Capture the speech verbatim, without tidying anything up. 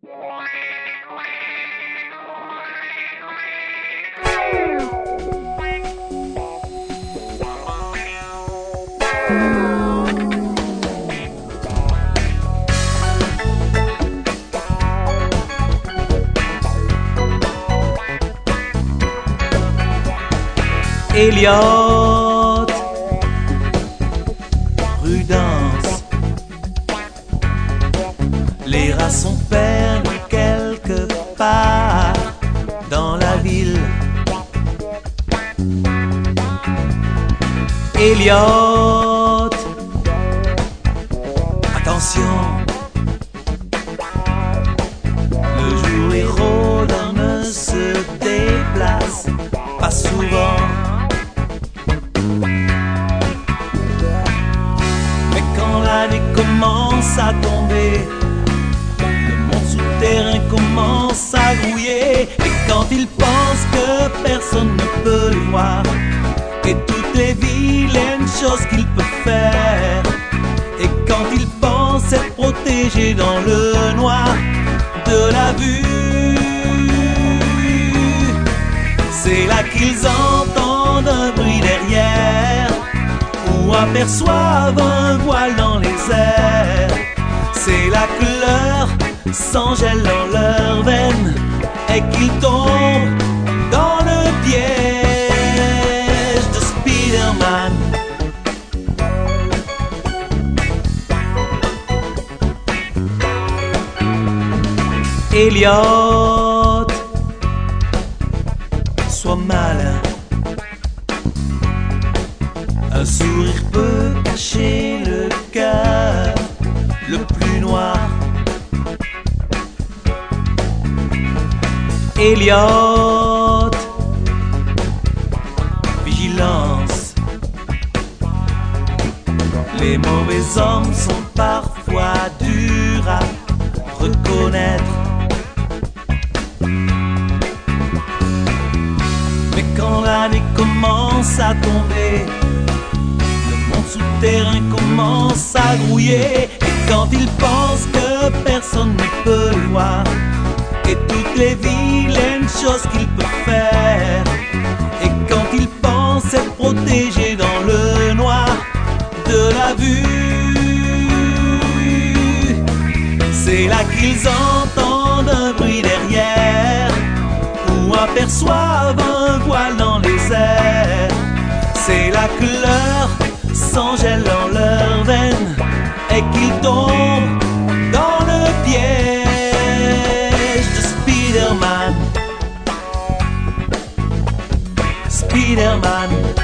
Elliot, prudence, les rats sont perdus quelque part dans la ville. Elliot, attention, le jour les rôdeurs ne se déplacent pas souvent. Mais quand la nuit commence à tomber, le monde souterrain commence à grouiller. Et quand il pense que personne ne peut le voir, et toutes les vilaines choses qu'il peut faire, et quand il pense être protégé dans le noir de la vue, c'est là qu'ils entendent un bruit derrière, ou aperçoivent un voile dans les airs. C'est là que leur sang gèle dans leurs veines et qu'ils tombent dans le piège de Spider-Man. Elliot, sois malin. Un sourire peut cacher le cœur le plus noir. Elliot, vigilance. Les mauvais hommes sont parfois durs à reconnaître. Mais quand la nuit commence à tomber, le monde souterrain commence à grouiller. Et quand il pense que personne ne peut le voir, et toutes les vilaines choses qu'il peut faire, et quand il pense être protégé dans le noir de la vue, c'est là qu'ils entendent un bruit derrière, ou aperçoivent un voile dans les airs. C'est là que leur sang gèle dans leurs veines et qu'ils tombent dans le piège de Spider-Man. Spider-Man.